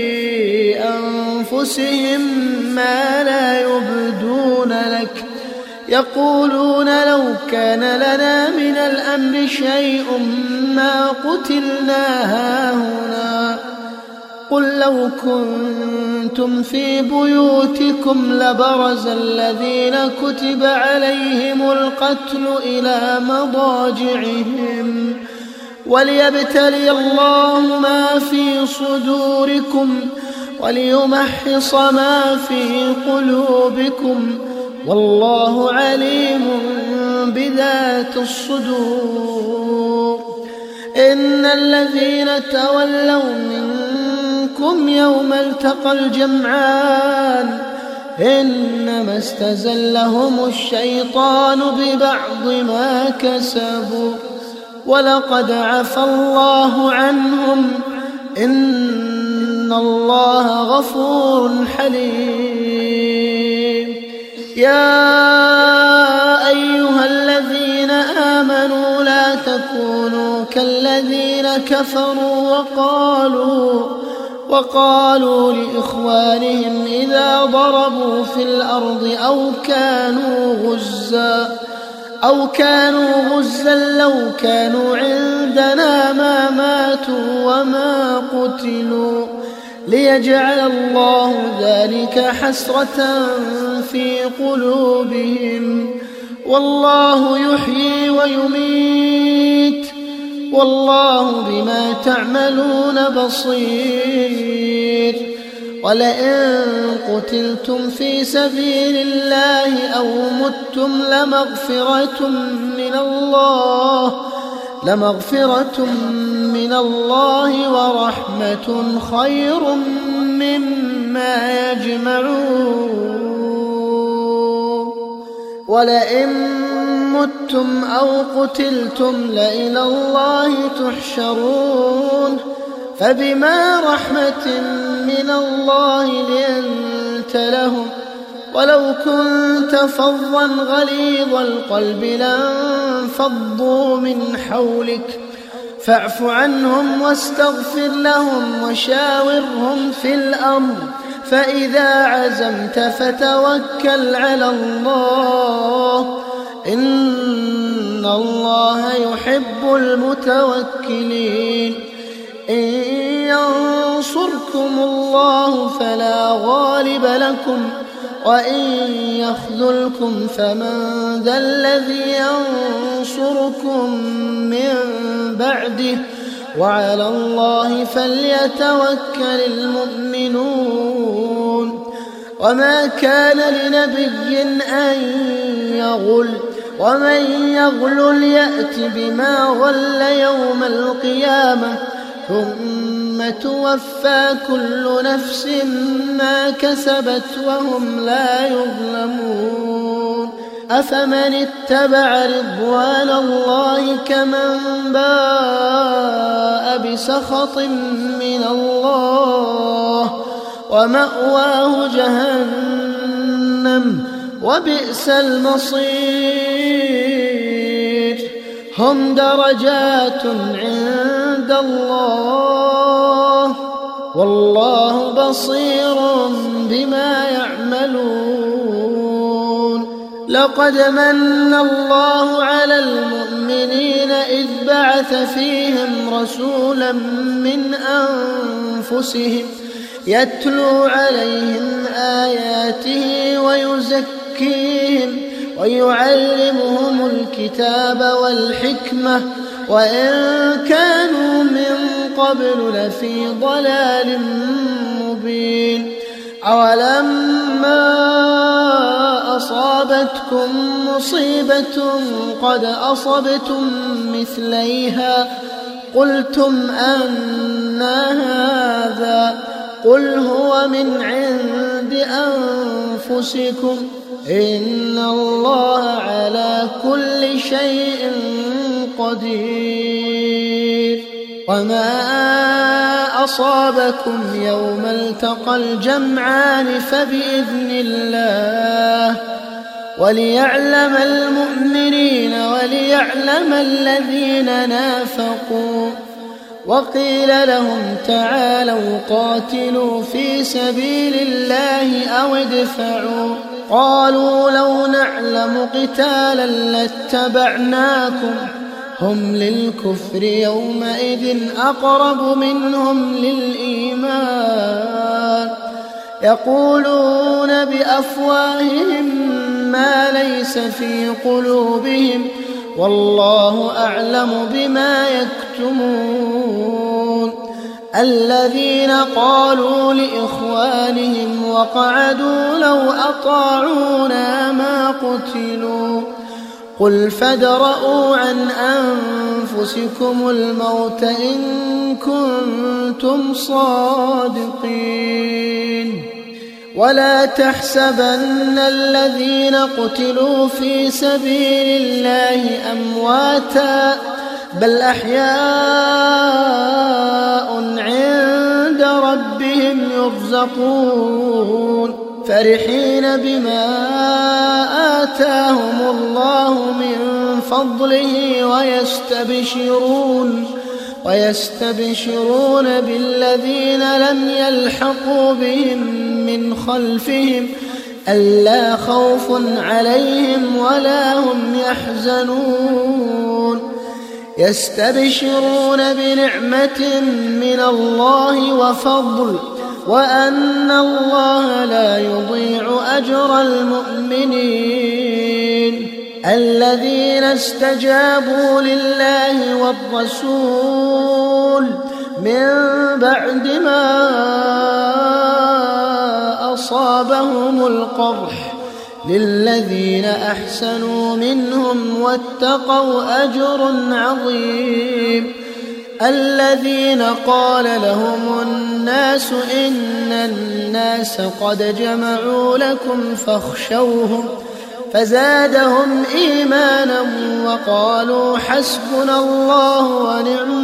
أنفسهم ما لا يبدون لك يقولون لو كان لنا من الأمر شيء ما قتلنا هاهنا قل لو كنتم في بيوتكم لبرز الذين كتب عليهم القتل إلى مضاجعهم وليبتلي الله ما في صدوركم وليمحص ما في قلوبكم والله عليم بذات الصدور. إن الذين تولوا منكم يوم التقى الجمعان إنما استزلهم الشيطان ببعض ما كسبوا ولقد عفى الله عنهم إن الله غفور حليم. يا أيها الذين آمنوا لا تكونوا كالذين كفروا وقالوا لإخوانهم إذا ضربوا في الأرض أو كانوا غزا لو كانوا عندنا ما ماتوا وما قتلوا ليجعل الله ذلك حسرة في قلوبهم والله يحيي ويميت والله بما تعملون بصير. ولئن قتلتم في سبيل الله أو متم لمغفرة من الله ورحمة خير مما يجمعون. ولئن متم أو قتلتم لإلى الله تحشرون فبما رحمة من الله لنت لهم ولو كنت فظا غليظ القلب لانفضوا من حولك فاعف عنهم واستغفر لهم وشاورهم في الأمر فإذا عزمت فتوكل على الله إن الله يحب المتوكلين. إن ينصركم الله فلا غالب لكم وإن يخذلكم فمن ذا الذي ينصركم من بعده وعلى الله فليتوكل المؤمنون. وما كان لنبي أن يغل ومن يغل يأت بما غل يوم القيامة ثم توفى كل نفس ما كسبت وهم لا يظلمون. أفمن اتبع رضوان الله كمن باء بسخط من الله ومأواه جهنم وبئس المصير. هم درجات عند الله والله بصير بما يعملون. لقد من الله على المؤمنين إذ بعث فيهم رسولا من أنفسهم يتلو عليهم آياته ويزكيهم ويعلمهم الكتاب والحكمة وإن كانوا من قبل لفي ضلال مبين. أولما أصابتكم مصيبة قد أصبتم مثليها قلتم أنى هذا قل هو من عند أنفسكم إن الله على كل شيء قدير. وما أصابكم يوم التقى الجمعان فبإذن الله وليعلم المؤمنين وليعلم الذين نافقوا. وقيل لهم تعالوا قاتلوا في سبيل الله أو ادفعوا قالوا لو نعلم قتالا لاتبعناكم هم للكفر يومئذ أقرب منهم للإيمان يقولون بأفواههم ما ليس في قلوبهم والله أعلم بما يكتمون. الذين قالوا لإخوانهم وقعدوا لو أطاعونا ما قتلوا قل فادرءوا عن أنفسكم الموت إن كنتم صادقين. ولا تحسبن الذين قتلوا في سبيل الله أمواتا بل أحياء عند ربهم يرزقون فرحين بما آتاهم الله من فضله ويستبشرون بالذين لم يلحقوا بهم من خلفهم ألا خوف عليهم ولا هم يحزنون يستبشرون بنعمة من الله وفضل وأن الله لا يضيع أجر المؤمنين الذين استجابوا لله والرسول من بعد ما أصابهم القرح للذين أحسنوا منهم واتقوا أجر عظيم الذين قال لهم الناس إن الناس قد جمعوا لكم فاخشوهم فزادهم إيمانا وقالوا حسبنا الله ونعم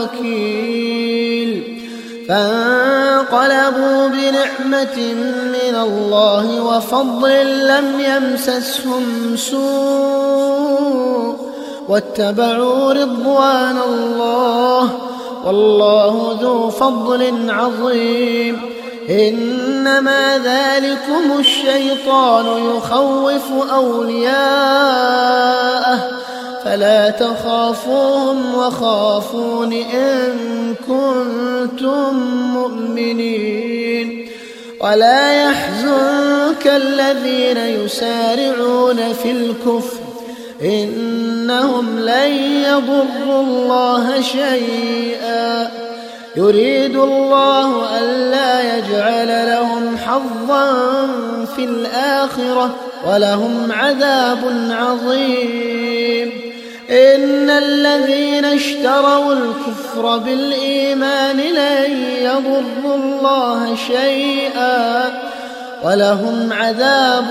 الوكيل فانقلبوا بنعمة من الله وفضل لم يمسسهم سوء واتبعوا رضوان الله والله ذو فضل عظيم إنما ذلكم الشيطان يخوف أولياءه فلا تخافوهم وخافون إن كنتم مؤمنين ولا يحزنك الذين يسارعون في الكفر إنهم لن يضروا الله شيئا يريد الله ألا يجعل لهم حظا في الآخرة ولهم عذاب عظيم إن الذين اشتروا الكفر بالإيمان لن يضروا الله شيئا ولهم عذاب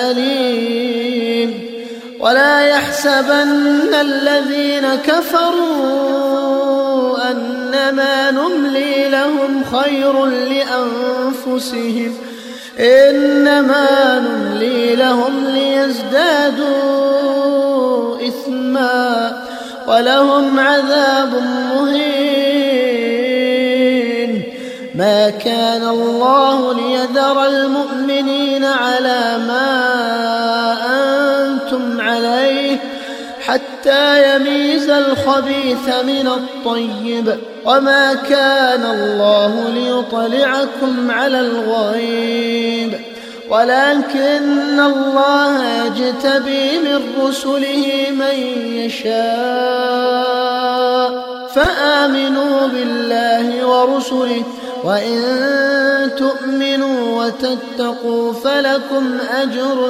أليم ولا يحسبن الذين كفروا أنما نملي لهم خير لأنفسهم إنما نملي لهم ليزدادوا إثما ولهم عذاب مهين ما كان الله ليذر المؤمنين على ما أنتم عليه حتى يميز الخبيث من الطيب وما كان الله ليطلعكم على الغيب ولكن الله يجتبي من رسله من يشاء فآمنوا بالله ورسله وإن تؤمنوا وتتقوا فلكم أجر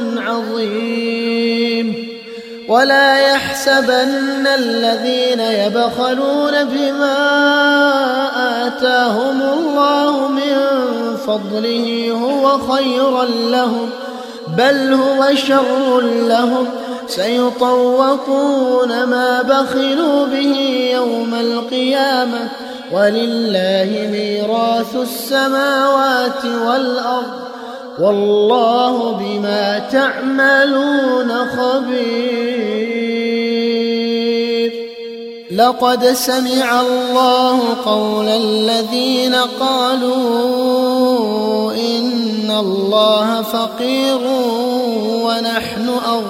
عظيم ولا يحسبن الذين يبخلون بما آتاهم الله من فضله هو خيرا لهم بل هو شر لهم سيطوقون ما بخلوا به يوم القيامة ولله ميراث السماوات والأرض والله بما تعملون خبير لقد سمع الله قول الذين قالوا إن الله فقير ونحن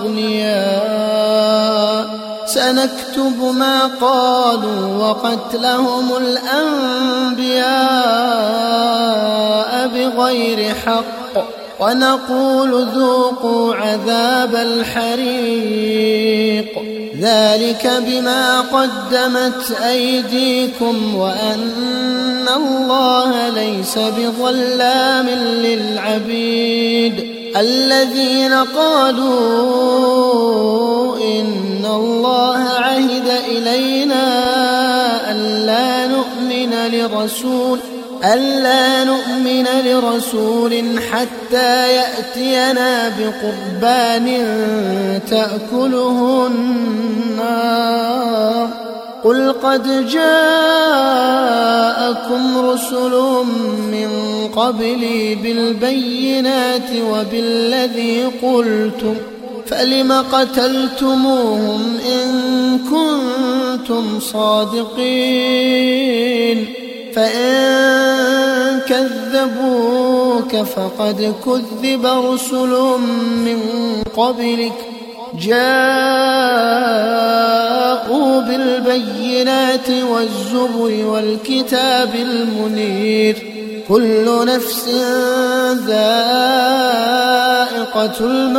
أغنياء سنكتب ما قالوا وقتلهم الأنبياء بغير حق ونقول ذوقوا عذاب الحريق ذلك بما قدمت أيديكم وأن الله ليس بظلام للعبيد الذين قالوا إن الله عهد إلينا ألا نؤمن ألا نؤمن لرسول حتى يأتينا بقربان تأكله النار قل قد جاءكم رسل من قبلي بالبينات وبالذي قلتم فلم قتلتموهم إن كنتم صادقين فإن كذبوك فقد كذب رسل من قبلك جاءوا بالبينات والزبر والكتاب المنير كل نفس ذائقة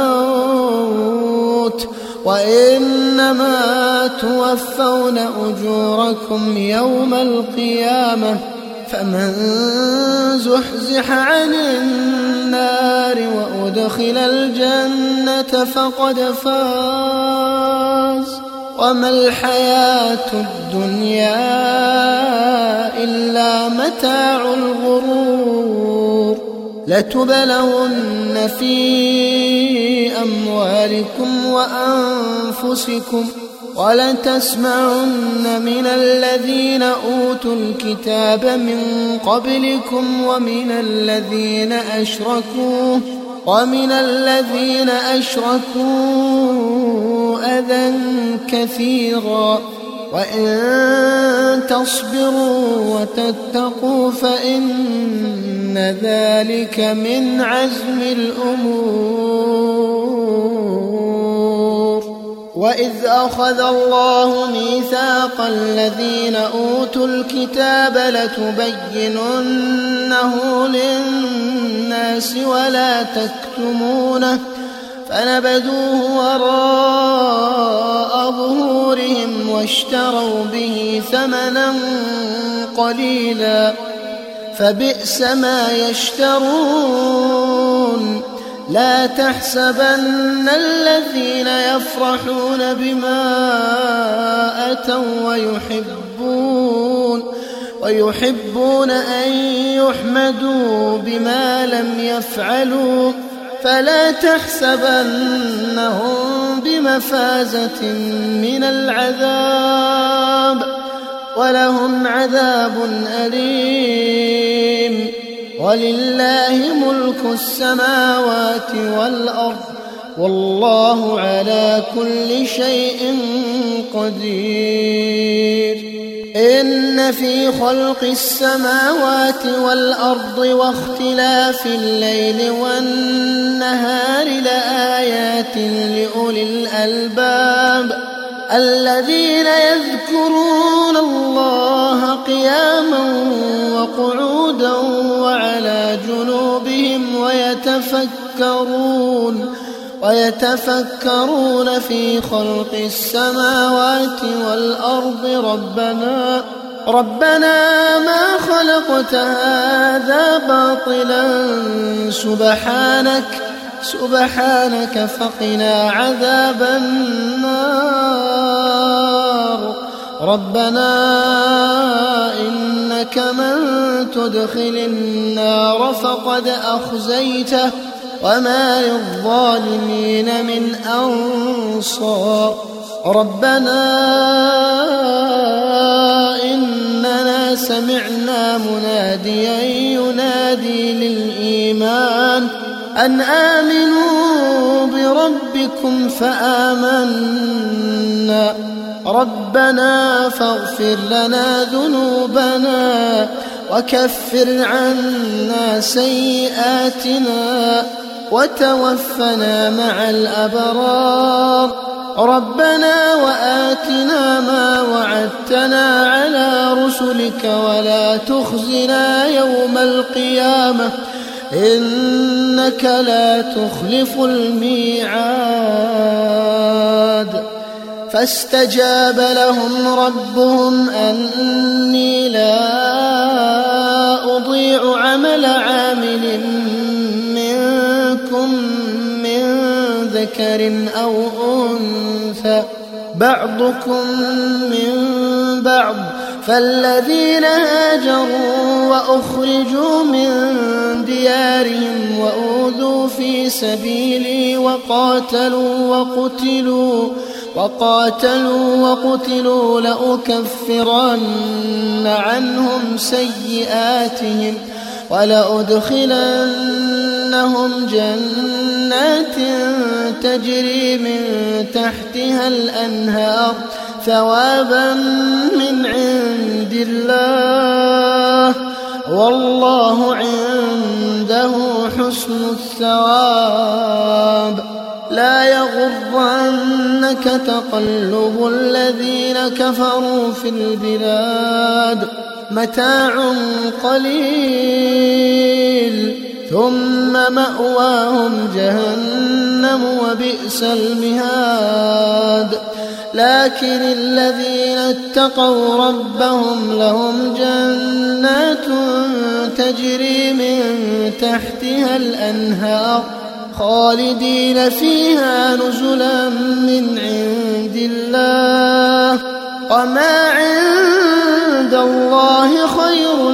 الموت وإنما توفون أجوركم يوم القيامة فمن زحزح عن النار وأدخل الجنة فقد فاز وما الحياة الدنيا إلا متاع الغرور لتبلون في أموالكم وأنفسكم ولتسمعن من الذين أوتوا الكتاب من قبلكم ومن الذين أشركوا أذى كثيرا وإن تصبروا وتتقوا فإن ذلك من عزم الأمور وإذ أخذ الله ميثاق الذين أوتوا الكتاب لتبيننه للناس ولا تكتمونه فنبذوه وراء ظهورهم واشتروا به ثمنا قليلا فبئس ما يشترون لا تحسبن الذين يفرحون بما أتوا ويحبون أن يحمدوا بما لم يفعلوا فلا تحسبنهم بمفازة من العذاب ولهم عذاب أليم ولله ملك السماوات والأرض والله على كل شيء قدير إن في خلق السماوات والأرض واختلاف الليل والنهار لآيات لأولي الألباب الذين يذكرون الله قياما وقعودا وعلى جنوبهم ويتفكرون في خلق السماوات والأرض ربنا ما خلقت هذا باطلا سبحانك فقنا عذاب النار ربنا إنك من تدخل النار فقد أخزيته وما للظالمين من أنصار ربنا إننا سمعنا مناديا ينادي للإيمان أن آمنوا بربكم فآمنا ربنا فاغفر لنا ذنوبنا وكفر عنا سيئاتنا وتوفنا مع الأبرار ربنا وآتنا ما وعدتنا على رسلك ولا تخزنا يوم القيامة إنك لا تخلف الميعاد فاستجاب لهم ربهم أني لا أضيع عمل عامل منكم من ذكر أو أنثى بعضكم من بعض فالذين هاجروا وأخرجوا من ديارهم وأوذوا في سبيلي وقاتلوا وقتلوا لأكفرن عنهم سيئاتهم ولأدخلنهم جنات تجري من تحتها الأنهار ثوابا من عند الله والله عنده حسن الثواب. لا يغرنك تقلب الذين كفروا في البلاد متاع قليل ثم مأواهم جهنم وبئس المهاد. لكن الذين اتقوا ربهم لهم جنات تجري من تحتها الأنهار خالدين فيها نزلا من عند الله وما عند الله خير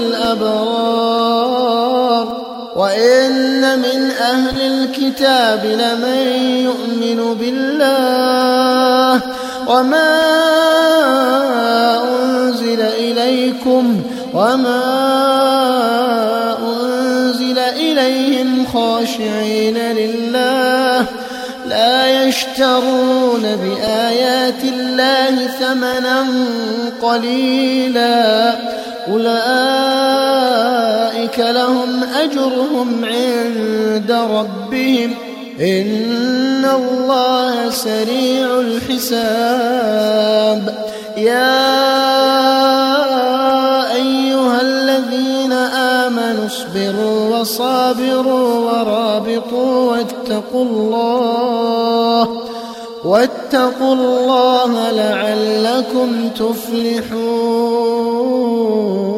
للأبرار. وإن من أهل الكتاب لمن يؤمن بالله وما أنزل إليكم وما أنزل إليهم خاشعين لله لا يشترون بآيات الله ثمنا قليلا أولئك لهم أجرهم عند ربهم إن الله سريع الحساب. يا أيها الذين آمنوا اصبروا وصابروا ورابطوا واتقوا الله لعلكم تفلحون.